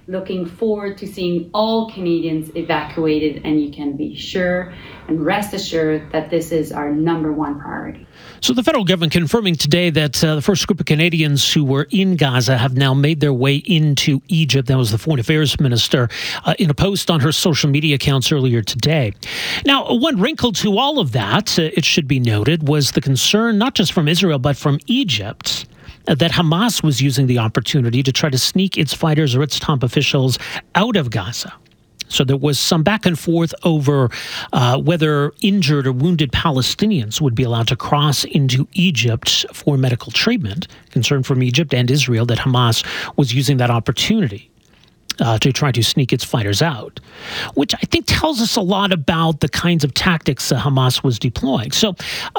looking forward to seeing all Canadians evacuated, and you can be sure and rest assured that this is our number one priority. So the federal government confirming today that the first group of Canadians who were in Gaza have now made their way into Egypt. That was the Foreign Affairs Minister in a post on her social media accounts earlier today. Now, one wrinkle to all of that, it should be noted, was the concern not just from Israel but from Egypt that Hamas was using the opportunity to try to sneak its fighters or its top officials out of Gaza. So there was some back and forth over whether injured or wounded Palestinians would be allowed to cross into Egypt for medical treatment. Concern from Egypt and Israel that Hamas was using that opportunity to try to sneak its fighters out, which I think tells us a lot about the kinds of tactics Hamas was deploying. So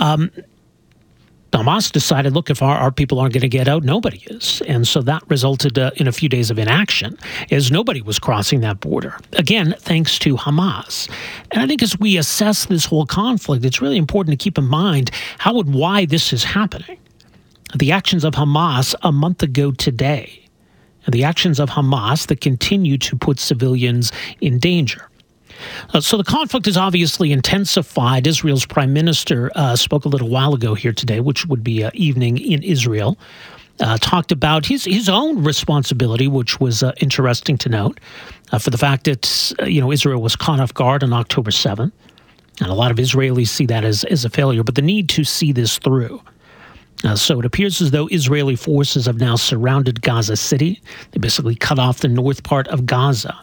Hamas decided, look, if our people aren't going to get out, nobody is. And so that resulted in a few days of inaction, as nobody was crossing that border. Again, thanks to Hamas. And I think as we assess this whole conflict, it's really important to keep in mind how and why this is happening. The actions of Hamas a month ago today, and the actions of Hamas that continue to put civilians in danger. So the conflict is obviously intensified. Israel's prime minister spoke a little while ago here today, which would be evening in Israel, talked about his own responsibility, which was interesting to note, for the fact that Israel was caught off guard on October 7th. And a lot of Israelis see that as a failure, but the need to see this through. So it appears as though Israeli forces have now surrounded Gaza City. They basically cut off the north part of Gaza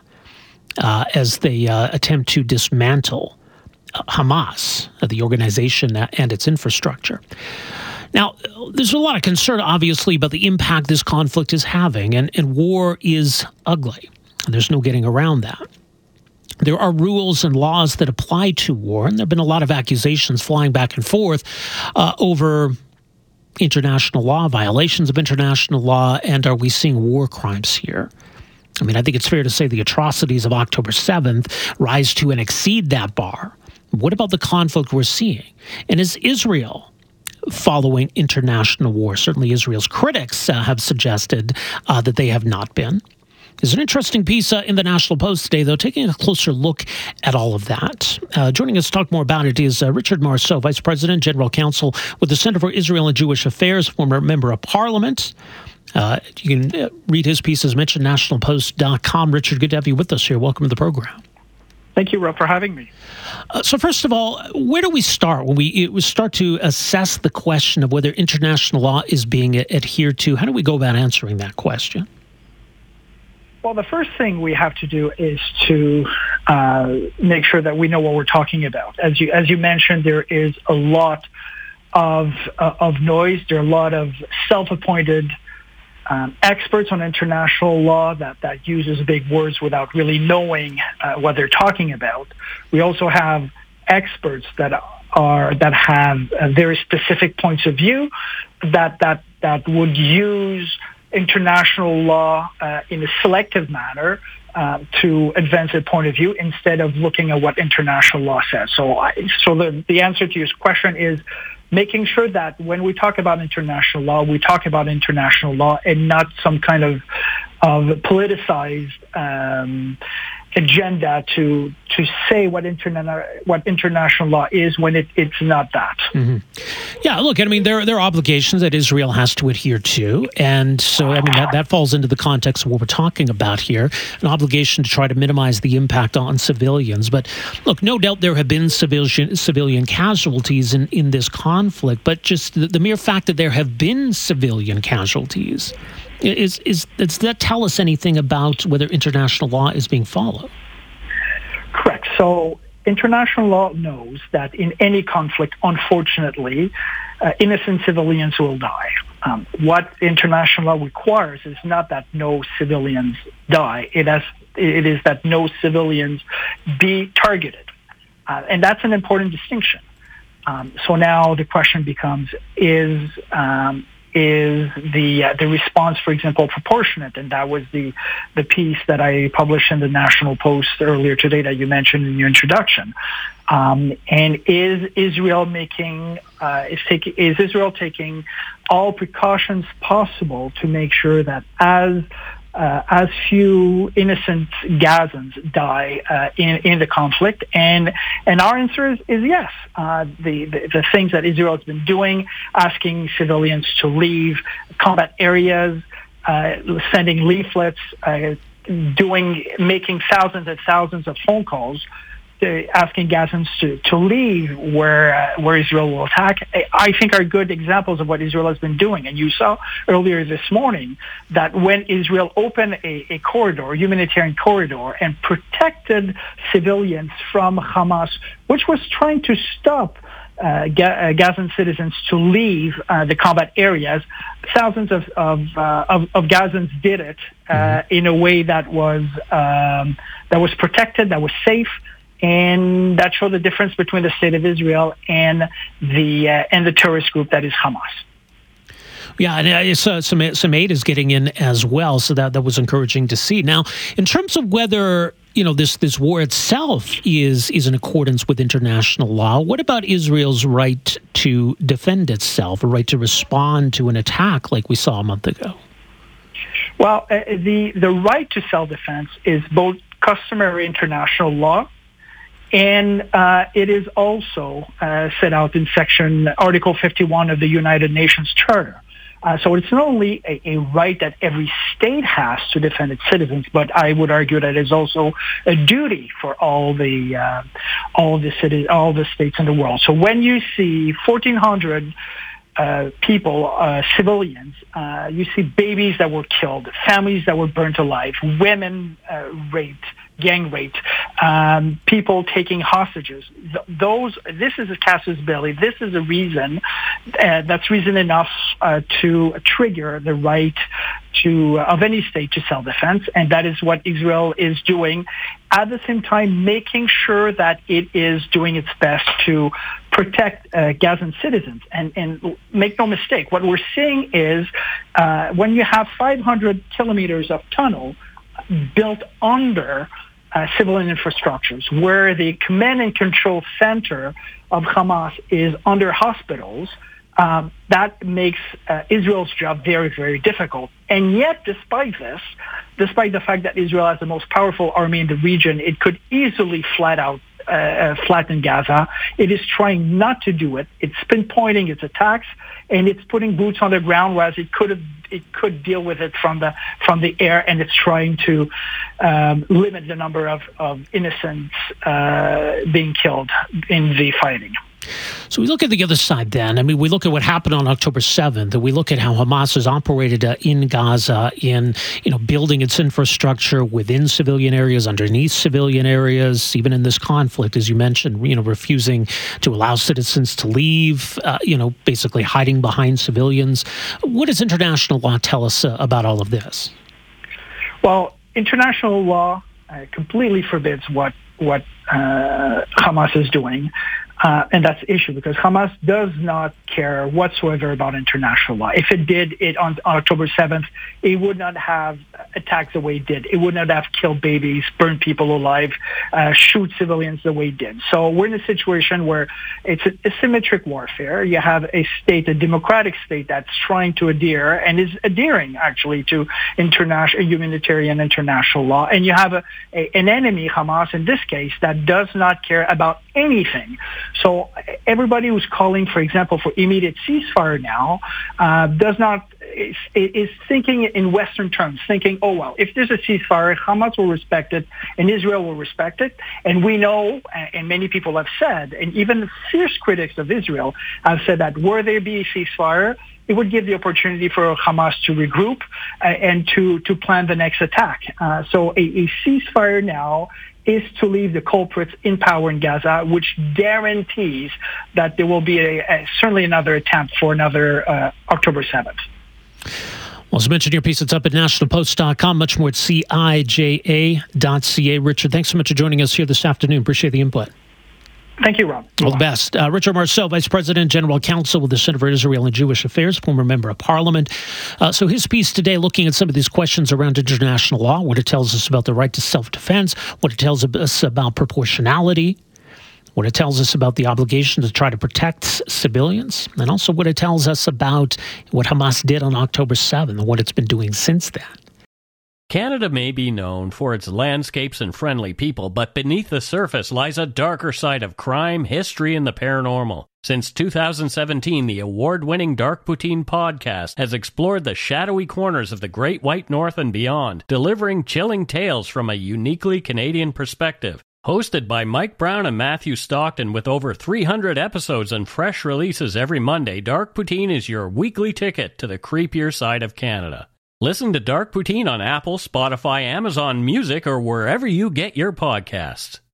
as they attempt to dismantle Hamas, the organization and its infrastructure. Now, there's a lot of concern, obviously, about the impact this conflict is having, and war is ugly. There's no getting around that. There are rules and laws that apply to war, and there have been a lot of accusations flying back and forth over international law, violations of international law, and are we seeing war crimes here? I mean, I think it's fair to say the atrocities of October 7th rise to and exceed that bar. What about the conflict we're seeing? And is Israel following international war? Certainly Israel's critics have suggested that they have not been. There's an interesting piece in the National Post today, though, taking a closer look at all of that. Joining us to talk more about it is Richard Marceau, Vice President, General Counsel with the Center for Israel and Jewish Affairs, former Member of Parliament. You can read his piece, as mentioned, nationalpost.com. Richard, good to have you with us here. Welcome to the program. Thank you, Rob, for having me. So first of all, where do we start when we start to assess the question of whether international law is being adhered to? How do we go about answering that question? Well, the first thing we have to do is to make sure that we know what we're talking about. As you mentioned, there is a lot of noise. There are a lot of self-appointed experts on international law that uses big words without really knowing what they're talking about. We also have experts that have very specific points of view that would use international law in a selective manner to advance their point of view instead of looking at what international law says. So the answer to your question is making sure that when we talk about international law, we talk about international law and not some kind of politicized agenda to say what international law is when it's not that. Mm-hmm. Yeah, look, I mean, there are obligations that Israel has to adhere to, and so, I mean, that falls into the context of what we're talking about here, an obligation to try to minimize the impact on civilians. But look, no doubt there have been civilian casualties in this conflict, but just the mere fact that there have been civilian casualties, does that tell us anything about whether international law is being followed? Correct. So international law knows that in any conflict, unfortunately, innocent civilians will die. What international law requires is not that no civilians die. It is that no civilians be targeted. And that's an important distinction. So now the question becomes, is the response, for example, proportionate? And that was the piece that I published in the National Post earlier today that you mentioned in your introduction. And is Israel taking all precautions possible to make sure that as as few innocent Gazans die in the conflict? And our answer is yes. The things that Israel has been doing, asking civilians to leave combat areas, sending leaflets, making thousands and thousands of phone calls, asking Gazans to leave where Israel will attack, I think are good examples of what Israel has been doing. And you saw earlier this morning that when Israel opened a corridor, humanitarian corridor, and protected civilians from Hamas, which was trying to stop Gazan citizens to leave the combat areas, thousands of Gazans did it in a way that was protected, that was safe. And that showed the difference between the state of Israel and the terrorist group that is Hamas. Yeah, and some aid is getting in as well, so that was encouraging to see. Now, in terms of whether this war itself is in accordance with international law, what about Israel's right to defend itself, a right to respond to an attack like we saw a month ago? Well, the right to self-defense is both customary international law, and it is also set out in Article 51 of the United Nations Charter. So it's not only a right that every state has to defend its citizens, but I would argue that it's also a duty for all the states in the world. So when you see 1,400 people, civilians, you see babies that were killed, families that were burnt alive, women raped, gang raped, people taking hostages. This is a casus belli. This is a reason that's reason enough to trigger the right of any state to self-defense, and that is what Israel is doing. At the same time, making sure that it is doing its best to protect Gazan citizens. And make no mistake, what we're seeing is when you have 500 kilometers of tunnel built under civilian infrastructures, where the command and control center of Hamas is under hospitals, that makes Israel's job very, very difficult. And yet, despite the fact that Israel has the most powerful army in the region, it could easily flatten Gaza. It is trying not to do it. It's pinpointing its attacks, and it's putting boots on the ground, whereas it could deal with it from the air, and it's trying to limit the number of innocents being killed in the fighting. So we look at the other side then. I mean, we look at what happened on October 7th, and we look at how Hamas has operated in Gaza in, building its infrastructure within civilian areas, underneath civilian areas, even in this conflict, as you mentioned, refusing to allow citizens to leave, basically hiding behind civilians. What does international law tell us about all of this? Well, international law completely forbids what Hamas is doing. And that's the issue, because Hamas does not care whatsoever about international law. If it did it on October 7th, it would not have attacked the way it did. It would not have killed babies, burned people alive, shoot civilians the way it did. So we're in a situation where it's asymmetric warfare. You have a democratic state that's trying to adhere and is adhering actually to humanitarian international law. And you have an enemy, Hamas in this case, that does not care about anything. So everybody who's calling, for example, for immediate ceasefire now is thinking in Western terms, thinking, oh, well, if there's a ceasefire, Hamas will respect it and Israel will respect it. And we know, and many people have said, and even fierce critics of Israel have said that were there be a ceasefire, it would give the opportunity for Hamas to regroup and to plan the next attack. So a ceasefire now is to leave the culprits in power in Gaza, which guarantees that there will be certainly another attempt for another October 7th. Well, as I mentioned, your piece, it's up at nationalpost.com, much more at cija.ca. Richard, thanks so much for joining us here this afternoon. Appreciate the input. Thank you, Rob. All the best. Richard Marceau, Vice President, General Counsel with the Center for Israel and Jewish Affairs, former member of Parliament. So his piece today looking at some of these questions around international law, what it tells us about the right to self-defense, what it tells us about proportionality, what it tells us about the obligation to try to protect civilians, and also what it tells us about what Hamas did on October 7th and what it's been doing since then. Canada may be known for its landscapes and friendly people, but beneath the surface lies a darker side of crime, history, and the paranormal. Since 2017, the award-winning Dark Poutine podcast has explored the shadowy corners of the Great White North and beyond, delivering chilling tales from a uniquely Canadian perspective. Hosted by Mike Brown and Matthew Stockton with over 300 episodes and fresh releases every Monday, Dark Poutine is your weekly ticket to the creepier side of Canada. Listen to Dark Poutine on Apple, Spotify, Amazon Music, or wherever you get your podcasts.